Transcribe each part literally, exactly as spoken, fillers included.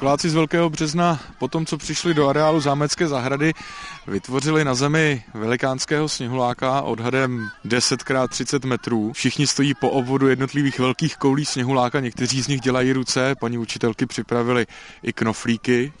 Školáci z Velkého Března po tom, co přišli do areálu Zámecké zahrady, vytvořili na zemi velikánského sněhuláka odhadem deset krát třicet metrů. Všichni stojí po obvodu jednotlivých velkých koulí sněhuláka, někteří z nich dělají ruce, paní učitelky připravili i knoflíky.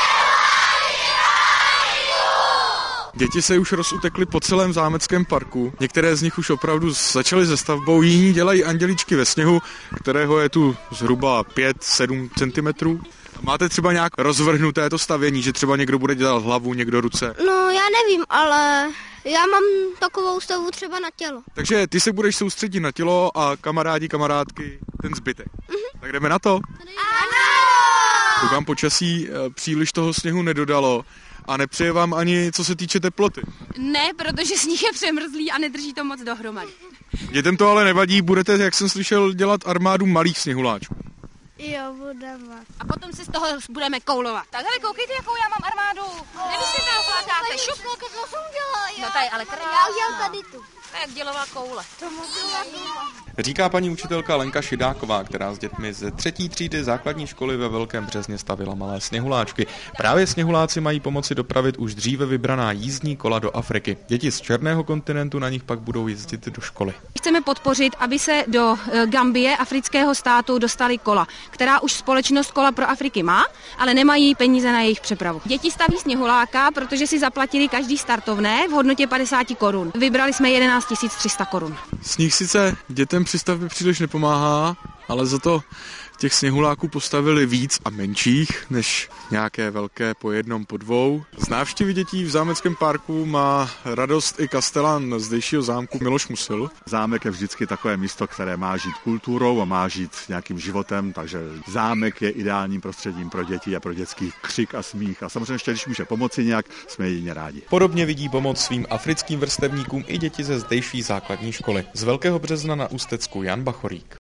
Děti se už rozutekly po celém zámeckém parku. Některé z nich už opravdu začaly se stavbou, jiní dělají andělíčky ve sněhu, kterého je tu zhruba pět sedm centimetrů. Máte třeba nějak rozvrhnuté to stavění, že třeba někdo bude dělat hlavu, někdo ruce? No já nevím, ale já mám takovou stavu třeba na tělo. Takže ty se budeš soustředit na tělo a kamarádi, kamarádky, ten zbytek. Mhm. Tak jdeme na to? Ano! Koukám, počasí příliš toho sněhu nedodalo. A nepřeje vám ani co se týče teploty? Ne, protože sníh je přemrzlý a nedrží to moc dohromady. Dětem to ale nevadí, budete, jak jsem slyšel, dělat armádu malých sněhuláčů. Jo, budeme. A potom se z toho budeme koulovat. Tak hele, koukejte, jakou já mám armádu. Nevíš, že tam flákáte, šup. No tady, ale krásná. Já udělám tady tu. To je jak dělová koule. Říká paní učitelka Lenka Šidáková, která s dětmi ze třetí třídy základní školy ve Velkém Březně stavila malé sněhuláčky. Právě sněhuláci mají pomoci dopravit už dříve vybraná jízdní kola do Afriky. Děti z černého kontinentu na nich pak budou jezdit do školy. Chceme podpořit, aby se do Gambie, afrického státu, dostaly kola, která už společnost Kola pro Afriky má, ale nemají peníze na jejich přepravu. Děti staví sněhuláka, protože si zaplatili každý startovné v hodnotě padesát korun. Vybrali jsme jedenáct tisíc tři sta korun. Sníh sice dětem při stavbě příliš nepomáhá, ale za to těch sněhuláků postavili víc a menších, než nějaké velké po jednom, po dvou. Z návštěvy dětí v zámeckém parku má radost i kastelán zdejšího zámku Miloš Musil. Zámek je vždycky takové místo, které má žít kulturou a má žít nějakým životem, takže zámek je ideálním prostředím pro děti a pro dětský křik a smích. A samozřejmě ještě, když může pomoci nějak, jsme jedině rádi. Podobně vidí pomoc svým africkým vrstevníkům i děti ze zdejší základní školy. Z Velkého Března na Ústecku Jan Bachorík.